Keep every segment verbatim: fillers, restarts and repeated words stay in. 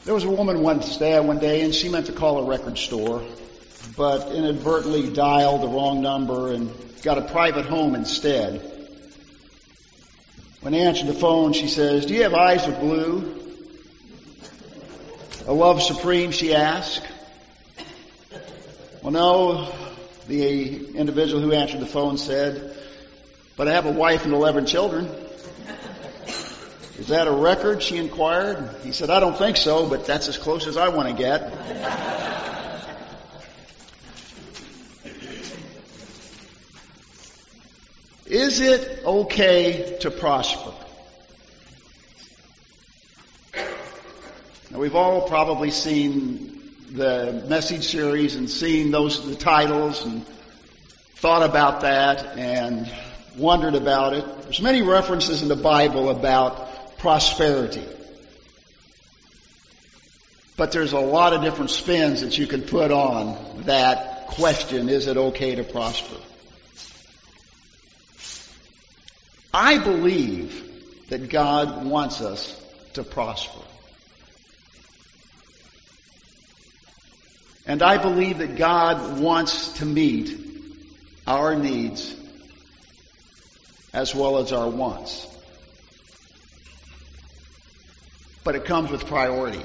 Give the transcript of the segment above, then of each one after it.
There was a woman once there one day, and she meant to call a record store, but inadvertently dialed the wrong number and got a private home instead. When they answered the phone, she says, "Do you have eyes of blue? A love supreme?" she asked. Well, no, the individual who answered the phone said, "But I have a wife and eleven children." "Is that a record?" she inquired. He said, "I don't think so, but that's as close as I want to get." Is it okay to prosper? Now, we've all probably seen the message series and seen those the titles and thought about that and wondered about it. There's many references in the Bible about prosperity. But there's a lot of different spins that you can put on that question, is it okay to prosper? I believe that God wants us to prosper. And I believe that God wants to meet our needs as well as our wants. But it comes with priority.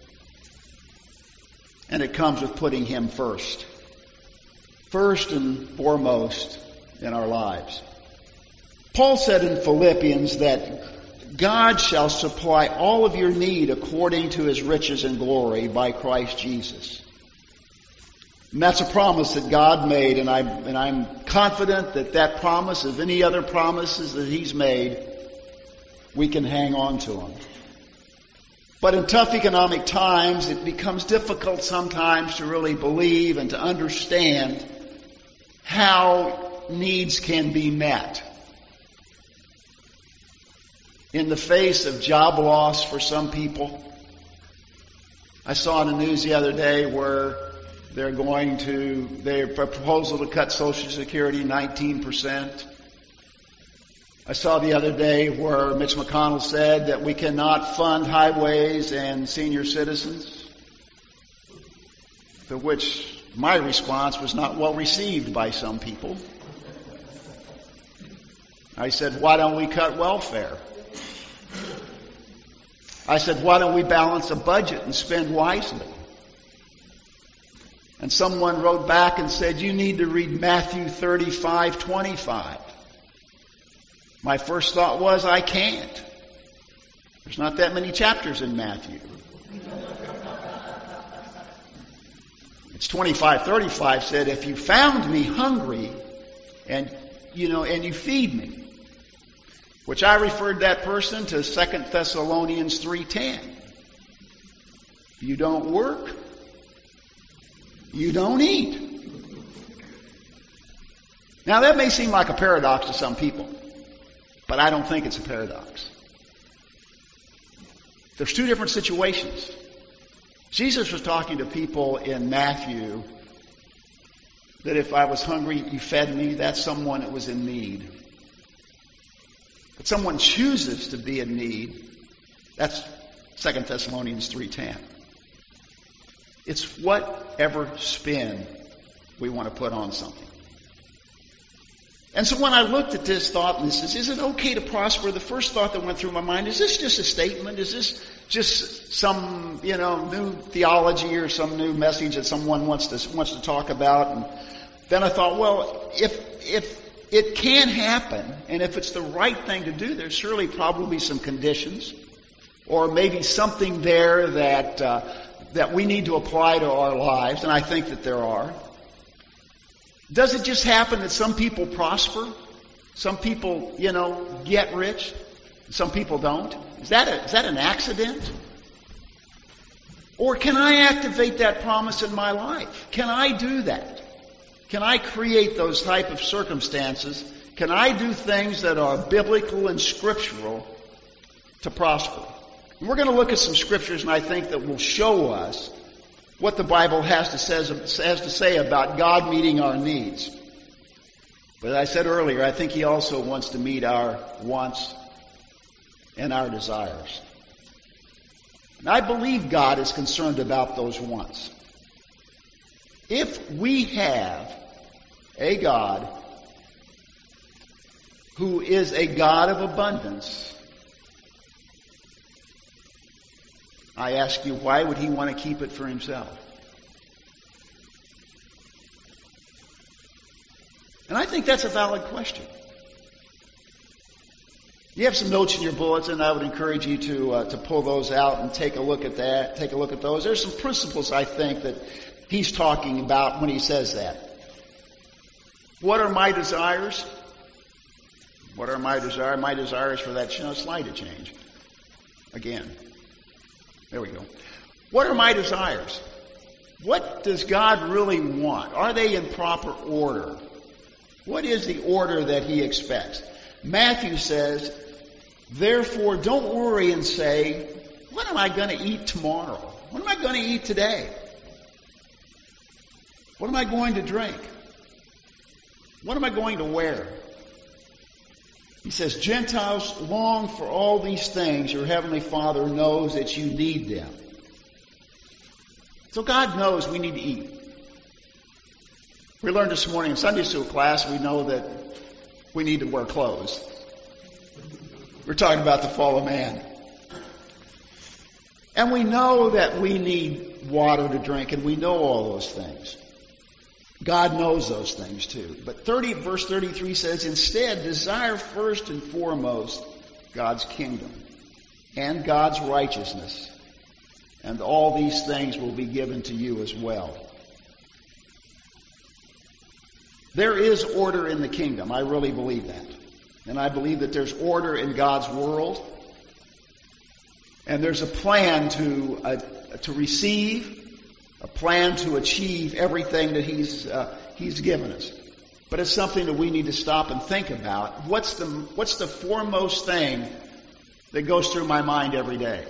And it comes with putting Him first. First and foremost in our lives. Paul said in Philippians that God shall supply all of your need according to His riches and glory by Christ Jesus. And that's a promise that God made, and, I, and I'm confident that that promise, of any other promises that He's made, we can hang on to them. But in tough economic times, it becomes difficult sometimes to really believe and to understand how needs can be met. In the face of job loss for some people, I saw in the news the other day where they're going to, their proposal to cut Social Security nineteen percent. I saw the other day where Mitch McConnell said that we cannot fund highways and senior citizens, to which my response was not well received by some people. I said, why don't we cut welfare? I said, why don't we balance a budget and spend wisely? And someone wrote back and said, you need to read Matthew thirty-five twenty-five. My first thought was, I can't. There's not that many chapters in Matthew. It's twenty-five thirty-five said, if you found me hungry and, you know, and you feed me, which I referred that person to Second Thessalonians three ten. You don't work, you don't eat. Now that may seem like a paradox to some people, but I don't think it's a paradox. There's two different situations. Jesus was talking to people in Matthew that if I was hungry, you fed me. That's someone that was in need. But someone chooses to be in need. That's Second Thessalonians three ten. It's whatever spin we want to put on something. And so when I looked at this thought, and this is, is it okay to prosper? The first thought that went through my mind, is this just a statement? Is this just some, you know, new theology or some new message that someone wants to wants to talk about? And then I thought, well, if if it can happen, and if it's the right thing to do, there's surely probably some conditions, or maybe something there that uh, that we need to apply to our lives, and I think that there are. Does it just happen that some people prosper? Some people, you know, get rich? Some people don't? Is that a, is that an accident? Or can I activate that promise in my life? Can I do that? Can I create those type of circumstances? Can I do things that are biblical and scriptural to prosper? And we're going to look at some scriptures, and I think that will show us what the Bible has to, says, has to say about God meeting our needs. But as I said earlier, I think He also wants to meet our wants and our desires. And I believe God is concerned about those wants. If we have a God who is a God of abundance, I ask you, why would he want to keep it for himself? And I think that's a valid question. You have some notes in your bulletin. I would encourage you to uh, to pull those out and take a look at that. Take a look at those. There's some principles, I think, that he's talking about when he says that. What are my desires? What are my desires? My desires for that you know, slide to change. Again. There we go. What are my desires? What does God really want? Are they in proper order? What is the order that he expects? Matthew says, therefore, don't worry and say, what am I going to eat tomorrow? What am I going to eat today? What am I going to drink? What am I going to wear? He says, Gentiles long for all these things. Your heavenly Father knows that you need them. So God knows we need to eat. We learned this morning in Sunday school class, we know that we need to wear clothes. We're talking about the fall of man. And we know that we need water to drink, and we know all those things. God knows those things too. But thirty, verse thirty-three says, instead, desire first and foremost God's kingdom and God's righteousness, and all these things will be given to you as well. There is order in the kingdom. I really believe that. And I believe that there's order in God's world. And there's a plan to uh, to receive, a plan to achieve everything that He's uh, He's given us. But it's something that we need to stop and think about. What's the what's the foremost thing that goes through my mind every day?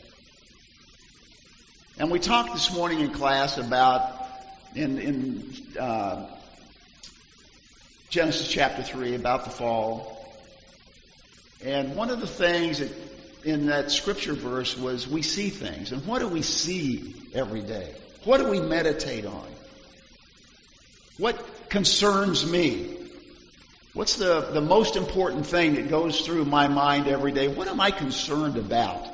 And we talked this morning in class about in in uh, Genesis chapter three about the fall. And one of the things that in that scripture verse was we see things. And what do we see every day? What do we meditate on? What concerns me? What's the, the most important thing that goes through my mind every day? What am I concerned about?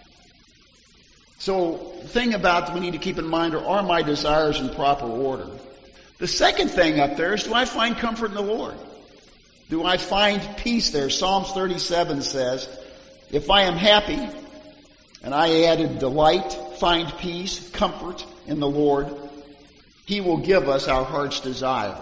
So the thing about we need to keep in mind are, are my desires in proper order? The second thing up there is, do I find comfort in the Lord? Do I find peace there? Psalms thirty-seven says, if I am happy, and I added delight, find peace, comfort in the Lord, He will give us our heart's desire.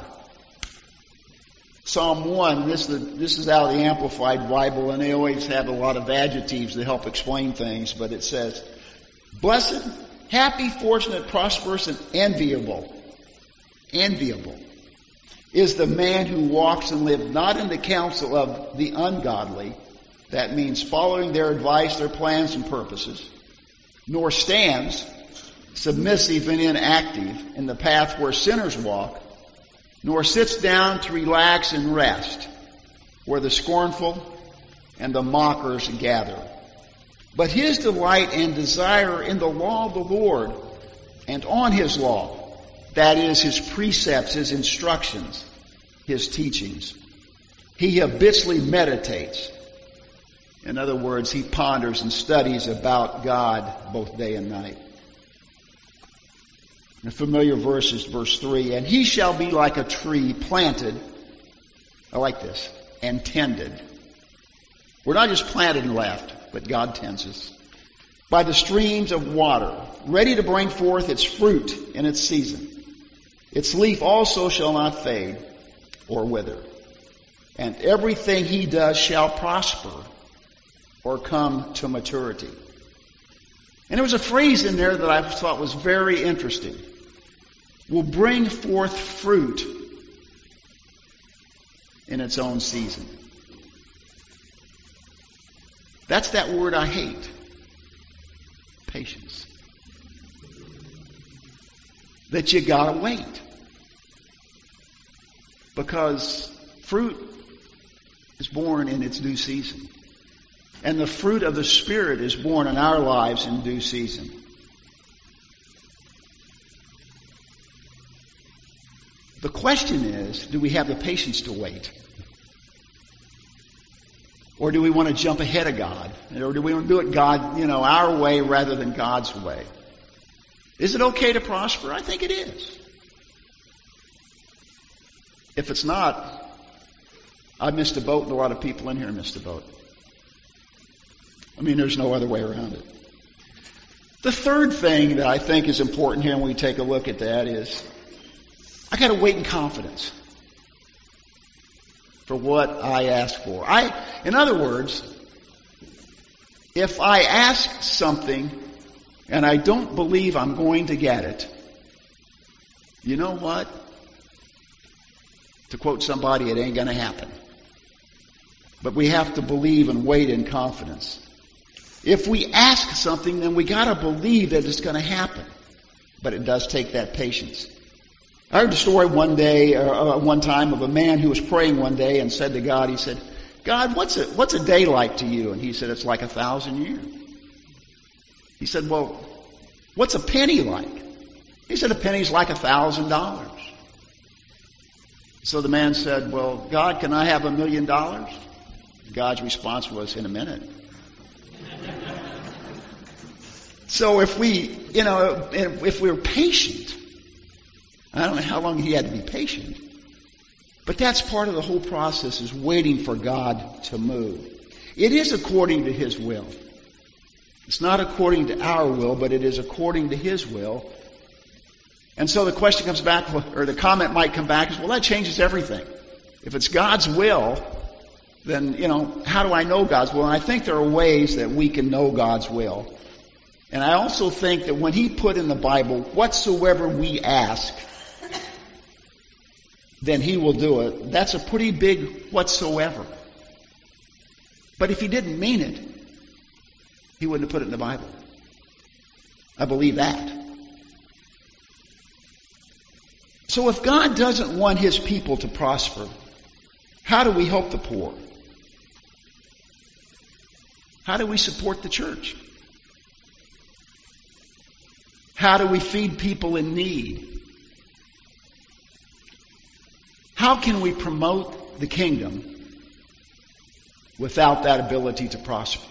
Psalm one, this is, the, this is out of the Amplified Bible, and they always have a lot of adjectives that help explain things, but it says, blessed, happy, fortunate, prosperous, and enviable, enviable, is the man who walks and lives not in the counsel of the ungodly, that means following their advice, their plans and purposes, nor stands submissive and inactive in the path where sinners walk, nor sits down to relax and rest, where the scornful and the mockers gather. But his delight and desire in the law of the Lord, and on his law, that is, his precepts, his instructions, his teachings. He habitually meditates. In other words, he ponders and studies about God both day and night. The familiar verse is verse three. And he shall be like a tree planted, I like this, and tended. We're not just planted and left, but God tends us. By the streams of water, ready to bring forth its fruit in its season. Its leaf also shall not fade or wither. And everything he does shall prosper or come to maturity. And there was a phrase in there that I thought was very interesting. Will bring forth fruit in its own season. That's that word I hate. Patience. That you gotta wait. Because fruit is born in its due season. And the fruit of the Spirit is born in our lives in due season. The question is, do we have the patience to wait? Or do we want to jump ahead of God? Or do we want to do it God, you know, our way rather than God's way? Is it okay to prosper? I think it is. If it's not, I missed a boat, and a lot of people in here missed a boat. I mean, there's no other way around it. The third thing that I think is important here when we take a look at that is, I got to wait in confidence for what I ask for. I, in other words, if I ask something and I don't believe I'm going to get it, you know what? To quote somebody, it ain't going to happen. But we have to believe and wait in confidence. If we ask something, then we got to believe that it's going to happen. But it does take that patience. I heard a story one day, uh, one time, of a man who was praying one day and said to God, he said, God, what's a, what's a day like to you? And he said, it's like a thousand years. He said, well, what's a penny like? He said, a penny's like a thousand dollars. So the man said, well, God, can I have a million dollars? God's response was, in a minute. So if we, you know, if we're patient, I don't know how long he had to be patient, but that's part of the whole process, is waiting for God to move. It is according to His will. It's not according to our will, but it is according to His will. And so the question comes back, or the comment might come back, is, well, that changes everything. If it's God's will, then, you know, how do I know God's will? And I think there are ways that we can know God's will. And I also think that when He put in the Bible, whatsoever we ask, then He will do it. That's a pretty big whatsoever. But if He didn't mean it, He wouldn't have put it in the Bible. I believe that. So if God doesn't want His people to prosper, how do we help the poor? How do we support the church? How do we feed people in need? How can we promote the kingdom without that ability to prosper?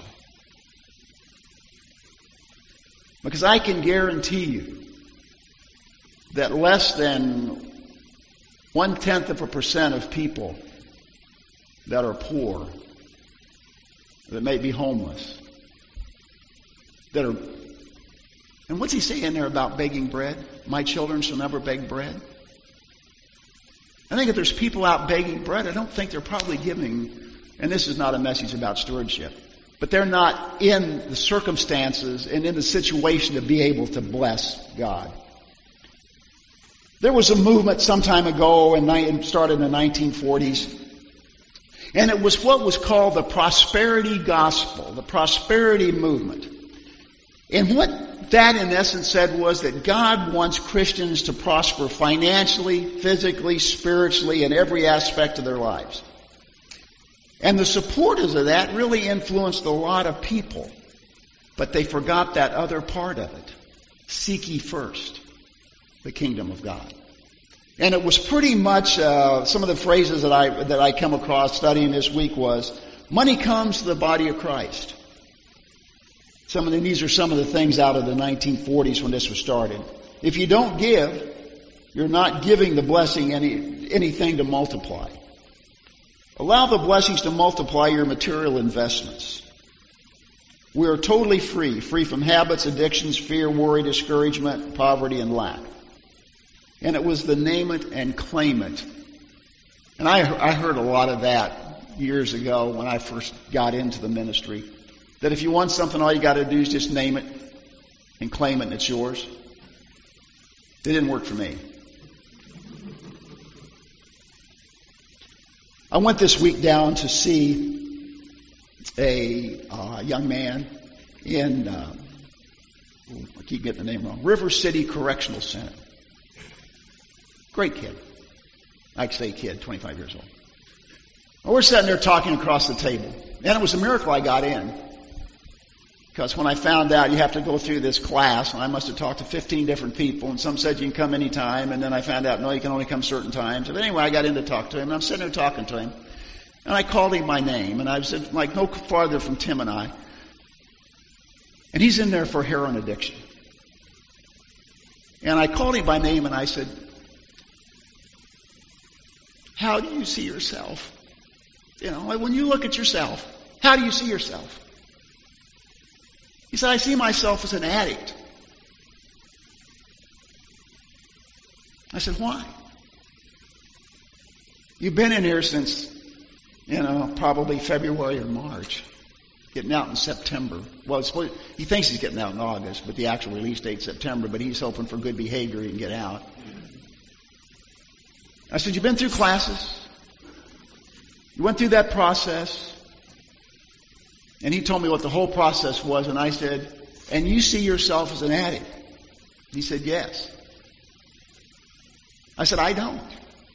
Because I can guarantee you that less than one-tenth of a percent of people that are poor, that may be homeless, that are... And what's he saying there about begging bread? My children shall never beg bread. I think if there's people out begging bread, I don't think they're probably giving, and this is not a message about stewardship, but they're not in the circumstances and in the situation to be able to bless God. There was a movement some time ago, and it started in the nineteen forties, and it was what was called the prosperity gospel, the prosperity movement. And what that in essence said was that God wants Christians to prosper financially, physically, spiritually, in every aspect of their lives. And the supporters of that really influenced a lot of people. But they forgot that other part of it. Seek ye first the kingdom of God. And it was pretty much, uh, some of the phrases that I, that I come across studying this week was, money comes to the body of Christ. Some of the, these are some of the things out of the nineteen forties when this was started. If you don't give, you're not giving the blessing any, anything to multiply. Allow the blessings to multiply your material investments. We are totally free, free from habits, addictions, fear, worry, discouragement, poverty, and lack. And it was the name it and claim it. And I, I heard a lot of that years ago when I first got into the ministry. That if you want something, all you got to do is just name it and claim it and it's yours. It didn't work for me. I went this week down to see a uh, young man in, uh, I keep getting the name wrong, River City Correctional Center. Great kid. I say kid, twenty-five years old. Well, we're sitting there talking across the table. And it was a miracle I got in. Because when I found out you have to go through this class, and I must have talked to fifteen different people, and some said you can come anytime, and then I found out, no, you can only come certain times. But anyway, I got in to talk to him, and I'm sitting there talking to him. And I called him by name, and I was like no farther from Tim and I. And he's in there for heroin addiction. And I called him by name, and I said, how do you see yourself? You know, when you look at yourself, how do you see yourself? He said, I see myself as an addict. I said, why? You've been in here since, you know, probably February or March. Getting out in September. Well, it's, he thinks he's getting out in August, but the actual release date's September, but he's hoping for good behavior he can get out. I said, you've been through classes. You went through that process. And he told me what the whole process was, and I said, and you see yourself as an addict? He said, yes. I said, I don't.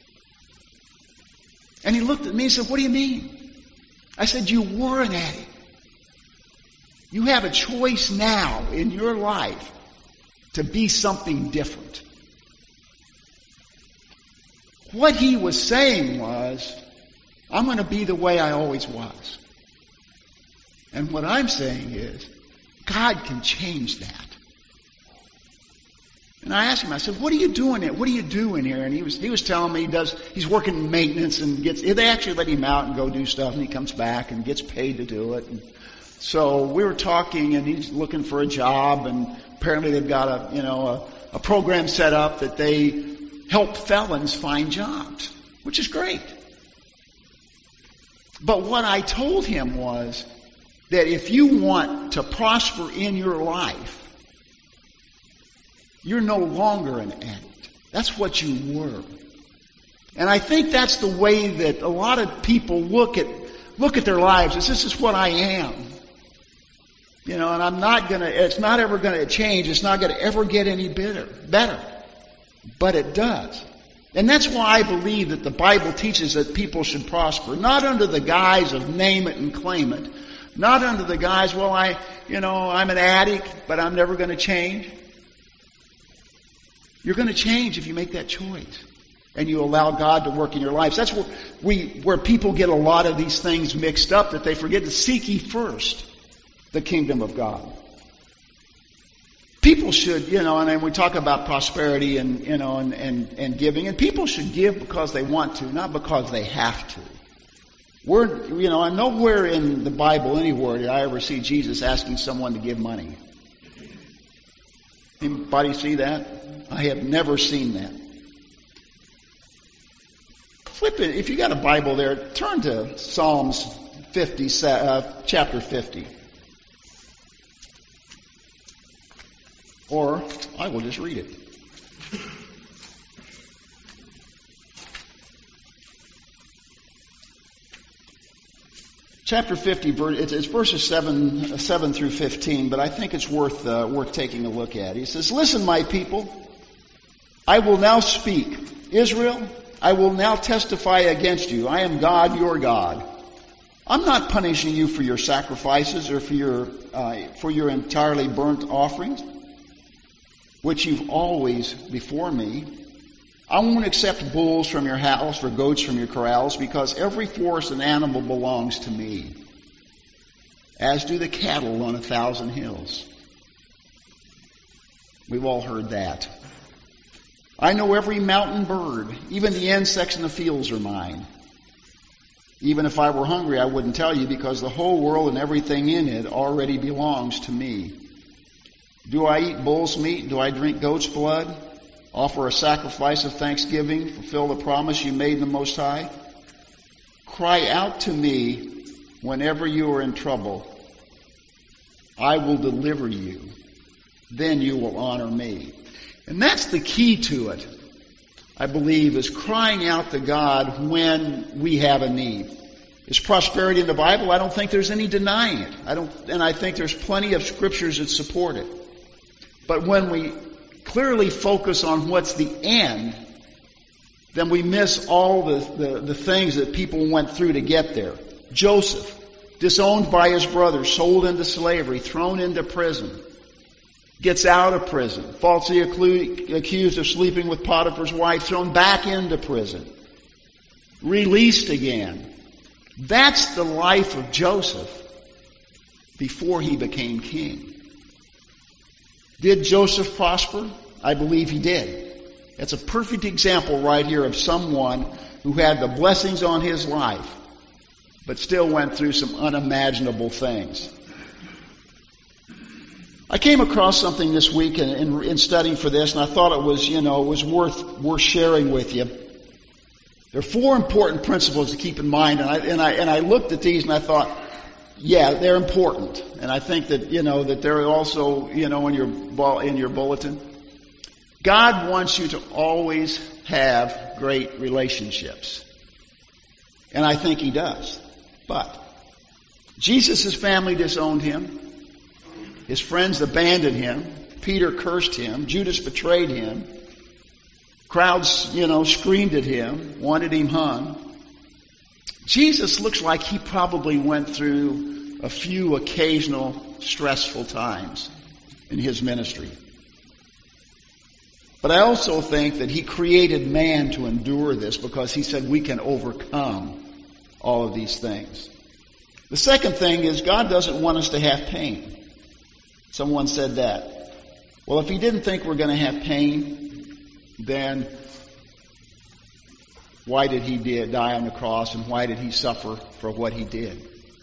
And he looked at me and said, what do you mean? I said, you were an addict. You have a choice now in your life to be something different. What he was saying was, I'm going to be the way I always was. And what I'm saying is, God can change that. And I asked him, I said, what are you doing here? What do you do in here? And he was he was telling me he does he's working in maintenance and gets they actually let him out and go do stuff, and he comes back and gets paid to do it. And so we were talking, and he's looking for a job, and apparently they've got a you know a, a program set up that they help felons find jobs, which is great. But what I told him was that if you want to prosper in your life, you're no longer an addict. That's what you were. And I think that's the way that a lot of people look at look at their lives. Is this is what I am. You know, and I'm not gonna it's not ever gonna change. It's not gonna ever get any better better. But it does. And that's why I believe that the Bible teaches that people should prosper, not under the guise of name it and claim it. Not under the guise, well, I, you know, I'm an addict, but I'm never going to change. You're going to change if you make that choice. And you allow God to work in your lives. That's where we, where people get a lot of these things mixed up, that they forget to seek ye first the kingdom of God. People should, you know, and then we talk about prosperity and, you know, and, and, and giving, and people should give because they want to, not because they have to. We're, you know, and nowhere in the Bible, anywhere, did I ever see Jesus asking someone to give money. Anybody see that? I have never seen that. Flip it. If you got a Bible there, turn to Psalms fifty, uh, chapter fifty. Or I will just read it. Chapter fifty, it's verses seven, seven through fifteen, but I think it's worth uh, worth taking a look at. He says, listen, my people, I will now speak. Israel, I will now testify against you. I am God, your God. I'm not punishing you for your sacrifices or for your uh, for your entirely burnt offerings, which you've always before me. I won't accept bulls from your house or goats from your corrals, because every forest and animal belongs to me, as do the cattle on a thousand hills. We've all heard that. I know every mountain bird, even the insects in the fields are mine. Even if I were hungry, I wouldn't tell you, because the whole world and everything in it already belongs to me. Do I eat bull's meat? Do I drink goat's blood? Offer a sacrifice of thanksgiving? Fulfill the promise you made in the Most High? Cry out to me whenever you are in trouble. I will deliver you. Then you will honor me. And that's the key to it, I believe, is crying out to God when we have a need. Is prosperity in the Bible? I don't think there's any denying it. I don't, and I think there's plenty of scriptures that support it. But when we clearly focus on what's the end, then we miss all the, the, the things that people went through to get there. Joseph, disowned by his brothers, sold into slavery, thrown into prison, gets out of prison, falsely accused of sleeping with Potiphar's wife, thrown back into prison, released again. That's the life of Joseph before he became king. Did Joseph prosper? I believe he did. That's a perfect example right here of someone who had the blessings on his life, but still went through some unimaginable things. I came across something this week in, in, in studying for this, and I thought it was, you know, it was worth worth sharing with you. There are four important principles to keep in mind, and I and I and I looked at these and I thought, yeah, they're important, and I think that you know that they're also you know in your in your bulletin. God wants you to always have great relationships, and I think He does. But Jesus' family disowned Him. His friends abandoned Him. Peter cursed Him. Judas betrayed Him. Crowds, you know, screamed at Him, wanted Him hung. Jesus looks like He probably went through a few occasional stressful times in His ministry. But I also think that He created man to endure this because He said we can overcome all of these things. The second thing is God doesn't want us to have pain. Someone said that. Well, if He didn't think we're going to have pain, then why did He die on the cross, and why did He suffer for what He did?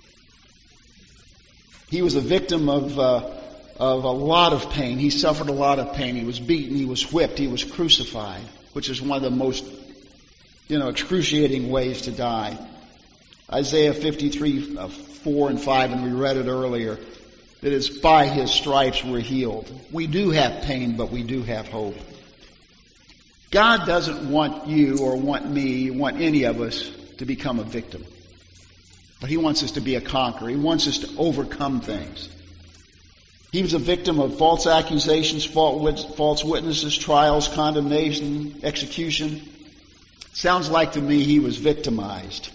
He was a victim of uh, of a lot of pain. He suffered a lot of pain. He was beaten. He was whipped. He was crucified, which is one of the most, you know, excruciating ways to die. Isaiah fifty-three, uh, four and five, and we read it earlier, that it's by His stripes we're healed. We do have pain, but we do have hope. God doesn't want you or want me, want any of us to become a victim. But He wants us to be a conqueror. He wants us to overcome things. He was a victim of false accusations, false witnesses, trials, condemnation, execution. Sounds like to me He was victimized.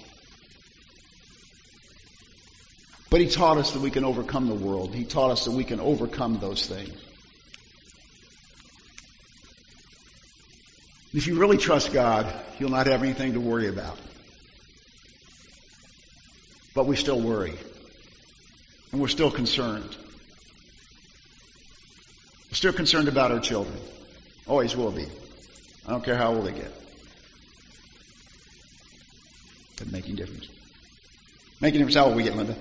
But He taught us that we can overcome the world. He taught us that we can overcome those things. If you really trust God, you'll not have anything to worry about. But we still worry. And we're still concerned. We're still concerned about our children. Always will be. I don't care how old they get. Doesn't make any difference. Making difference how old we get, Linda.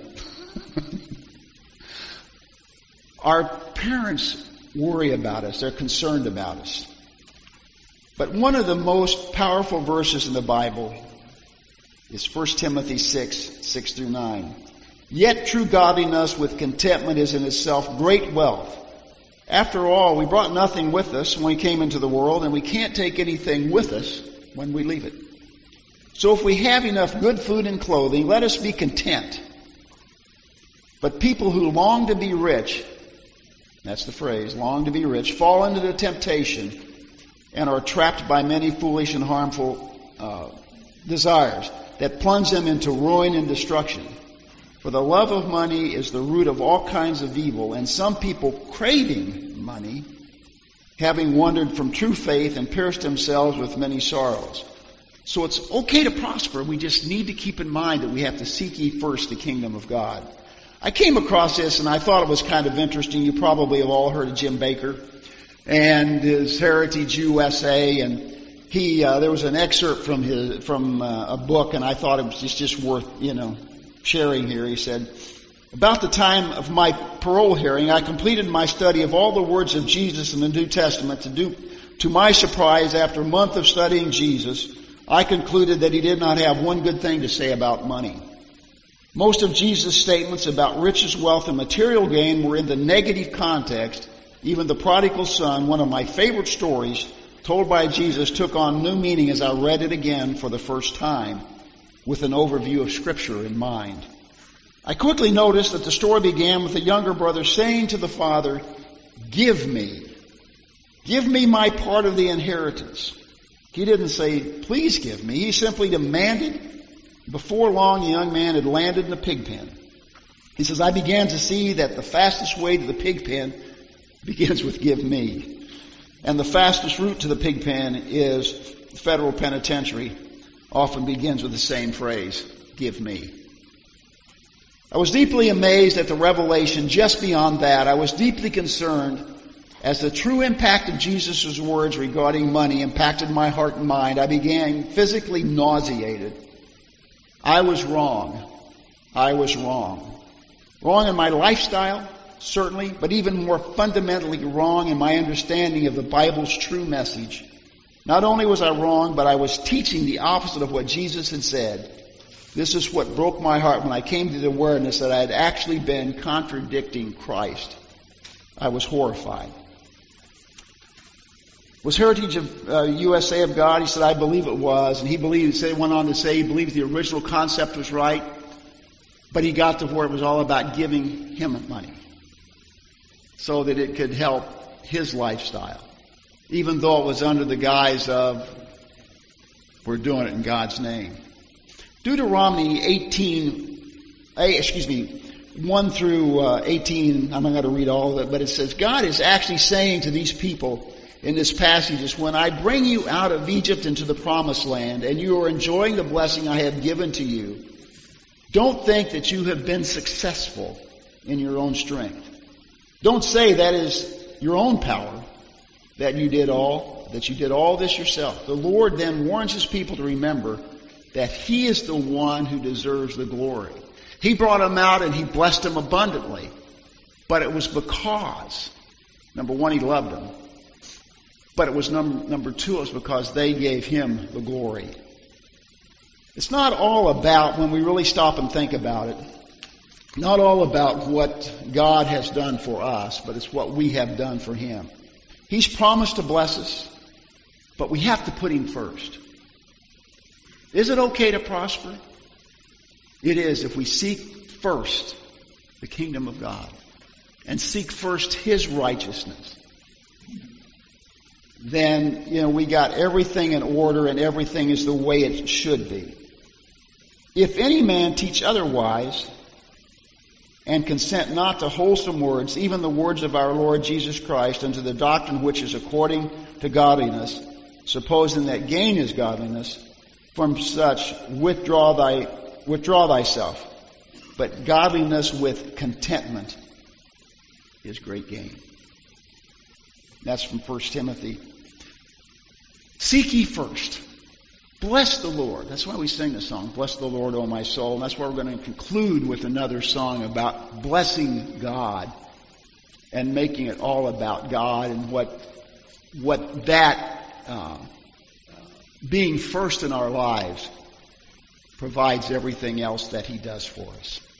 Our parents worry about us. They're concerned about us. But one of the most powerful verses in the Bible is First Timothy six, six through nine. Yet true godliness with contentment is in itself great wealth. After all, we brought nothing with us when we came into the world, and we can't take anything with us when we leave it. So if we have enough good food and clothing, let us be content. But people who long to be rich, that's the phrase, long to be rich, fall into the temptation and are trapped by many foolish and harmful uh, desires that plunge them into ruin and destruction. For the love of money is the root of all kinds of evil, and some people craving money, having wandered from true faith and pierced themselves with many sorrows. So it's okay to prosper. We just need to keep in mind that we have to seek ye first the kingdom of God. I came across this and I thought it was kind of interesting. You probably have all heard of Jim Baker and his Heritage U S A, and he uh, there was an excerpt from his from uh, a book, and I thought it was just, just worth you know sharing here. He said, about the time of my parole hearing, I completed my study of all the words of Jesus in the New Testament. To do, to my surprise, after a month of studying Jesus, I concluded that He did not have one good thing to say about money. Most of Jesus' statements about riches, wealth, and material gain were in the negative context. Even the prodigal son, one of my favorite stories told by Jesus, took on new meaning as I read it again for the first time with an overview of Scripture in mind. I quickly noticed that the story began with the younger brother saying to the father, "Give me, give me my part of the inheritance." He didn't say, please give me. He simply demanded. Before long, the young man had landed in a pig pen. He says, I began to see that the fastest way to the pig pen begins with give me. And the fastest route to the pig pen is federal penitentiary. Often begins with the same phrase, give me. I was deeply amazed at the revelation just beyond that. I was deeply concerned as the true impact of Jesus' words regarding money impacted my heart and mind. I began physically nauseated. I was wrong. I was wrong. Wrong in my lifestyle, certainly, but even more fundamentally wrong in my understanding of the Bible's true message. Not only was I wrong, but I was teaching the opposite of what Jesus had said. This is what broke my heart when I came to the awareness that I had actually been contradicting Christ. I was horrified. Was Heritage of uh, U S A of God? He said, I believe it was. And he believed, he said, went on to say he believed the original concept was right. But he got to where it was all about giving him money so that it could help his lifestyle. Even though it was under the guise of, we're doing it in God's name. Deuteronomy eighteen, excuse me, one through uh, eighteen, I'm not going to read all of it, but it says, God is actually saying to these people in this passage is, when I bring you out of Egypt into the promised land and you are enjoying the blessing I have given to you, don't think that you have been successful in your own strength. Don't say that is your own power, that you did all, that you did all this yourself. The Lord then warns his people to remember that he is the one who deserves the glory. He brought them out and he blessed them abundantly. But it was because, number one, he loved them. But it was number, number two, it was because they gave him the glory. It's not all about, when we really stop and think about it, not all about what God has done for us, but it's what we have done for him. He's promised to bless us, but we have to put him first. Is it okay to prosper? It is if we seek first the kingdom of God and seek first his righteousness. Then, you know, we got everything in order and everything is the way it should be. If any man teach otherwise and consent not to wholesome words, even the words of our Lord Jesus Christ, unto the doctrine which is according to godliness, supposing that gain is godliness, from such withdraw thy withdraw thyself. But godliness with contentment is great gain. That's from First Timothy. Seek ye first. Bless the Lord. That's why we sing the song, Bless the Lord, O my soul. And that's why we're going to conclude with another song about blessing God and making it all about God and what, what that uh, being first in our lives provides everything else that he does for us.